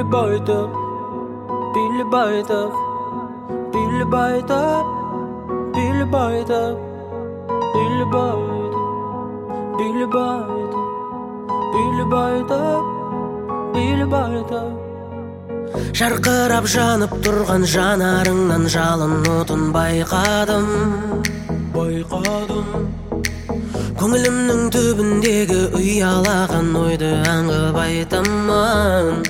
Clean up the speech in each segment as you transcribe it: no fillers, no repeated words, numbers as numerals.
Billy Biter, Billy Biter, Billy Biter, Billy Biter, Billy Biter, Billy Biter, Billy Biter, Billy Biter. Жарқырап жанып тұрған жанарыңнан жалын отын байқадым. Көңілімнің түбіндегі ұялаған ойды аңғып айтамын.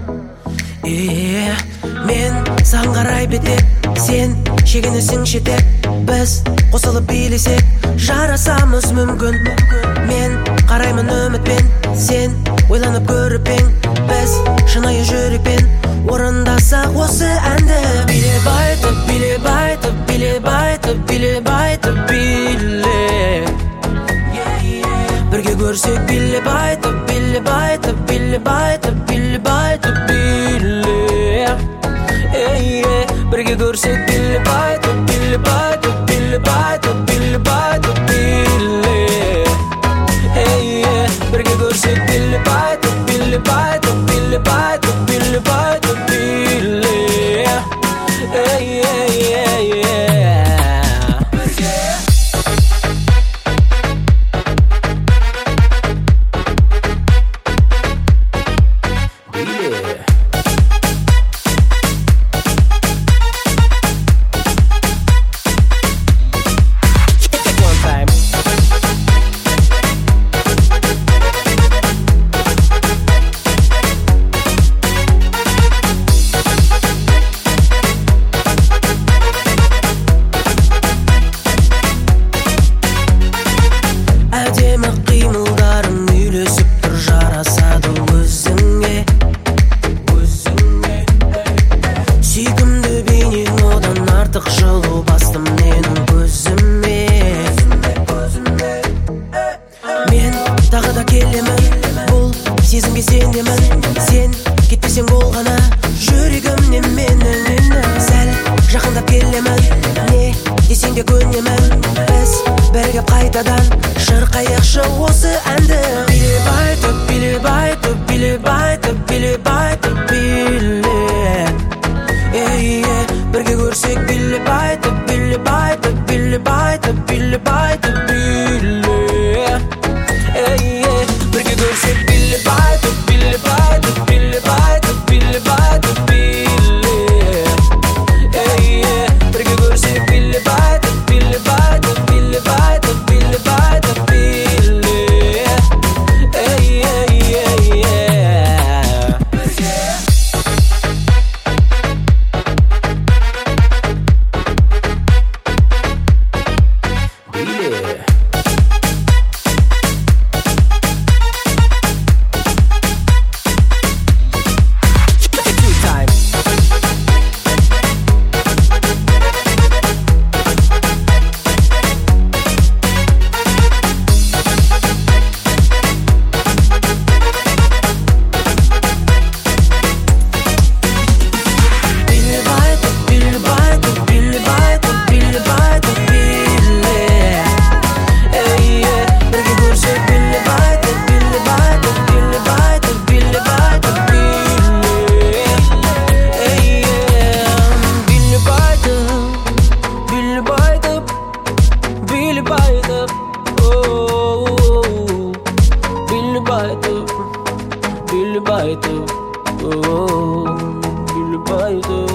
Мен саған қарай беттеп, сен шегінесің шеттеп. Біз қосылып билесек, жарасамыз мүмкін. Мен қараймын үмітпен, сен ойланып көріп ең. Біз шынайы жүрекпен орындасақ осы әнді. Биле байтып, биле байтып, биле байтып, биле байтып, биле. Бірге көрсек биле байтып, биле байтып, биле байтып, биле байтып, биле. Бірге көрсек биле байтып, биле байтып, биле байтып, биле байтып, биле. Бірге көрсек биле байтып, биле байтып, биле байтып, биле байтып, биле. Жылу бастым менің көзіме. Мен тағы да келемін, бұл сезімге сенемін. Сен кетпесең болғана жүрегімнен менің. Сәл жақындап келемін, не десең де көнемін. Біз бірігіп қайтадан шырқайықшы осы әнді. Биле байтып, биле байтып, биле байтып, биле байтып, биле. Бірге көрсек биле байтып, биле байтып, биле байтып, биле байтып, биле. Бірге көрсек биле байтып, биле байтып, биле байтып, биле байтып, биле. Бірге көрсек биле байтып, биле байтып, биле байтып, биле байтып, биле. Billy Biter, oh, Billy Biter.